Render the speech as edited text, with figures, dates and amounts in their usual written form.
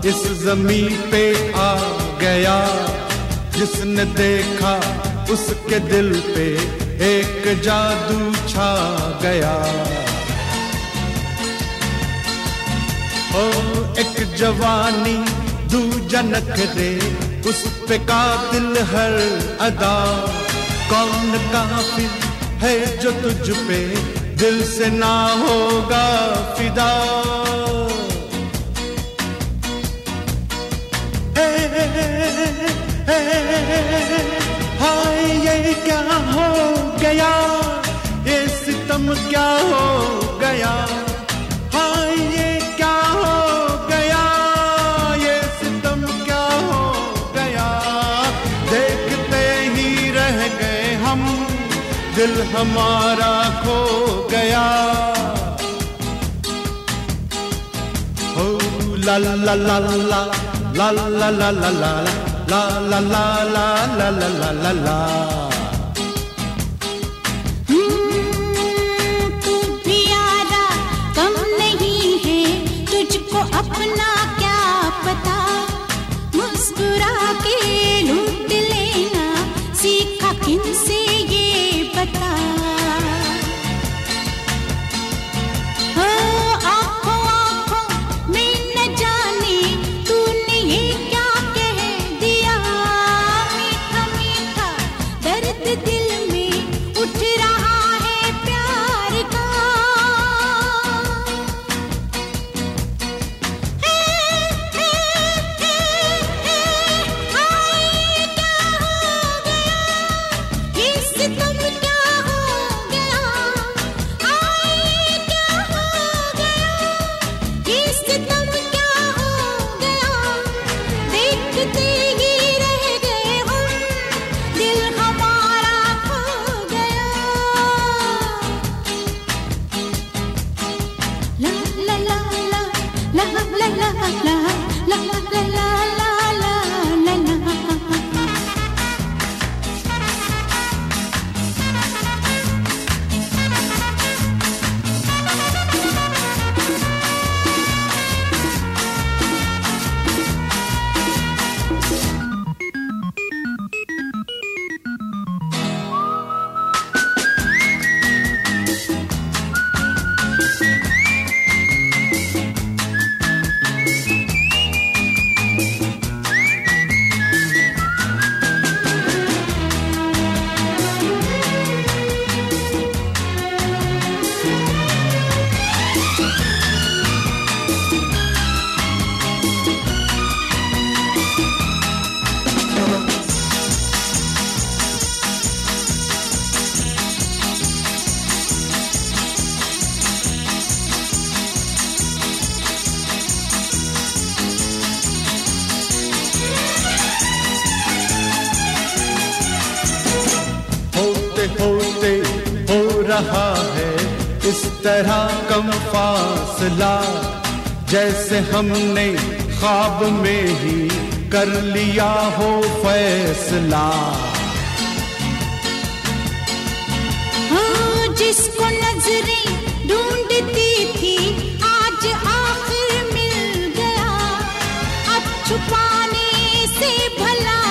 इस ज़मीं पे आ गया, जिसने देखा उसके दिल पे एक जादू छा गया। ओ एक जवानी दूजा नखरे, उस पे कातिल हर अदा। कौन काफिर है जो तुझ पे दिल से ना होगा फिदा। हाय ये क्या हो गया, ये सितम क्या हो गया। हाय ये क्या हो गया, ये सितम क्या हो गया। देखते ही रह गए हम, दिल हमारा खो गया। हो ला ला ला ला ला ला ला ला ला ला ला ला ला ला ला ला ला। तू भी यारा कम नहीं है, तुझको अपना क्या पता। मुस्कुरा के लूट लेना सीखा किनसे ये बता। आँखों आँखों में न जाने तूने ये क्या कह दिया। मीठा मीठा दर्द दिल में उठ रहा है प्यार का। ये सितम क्या हो गया, क्या हो गया। ये सितम क्या हो गया, देखते ही रह गए हम, दिल हमारा खो गया। ला ला ला ला ला ला ला ला ला ला ला ला ला ला। होते होते हो रहा है इस तरह कम फासला, जैसे हमने ख्वाब में ही कर लिया हो फैसला। जिसको नजरें ढूंढती थी आज आखिर मिल गया। अब छुपाने से भला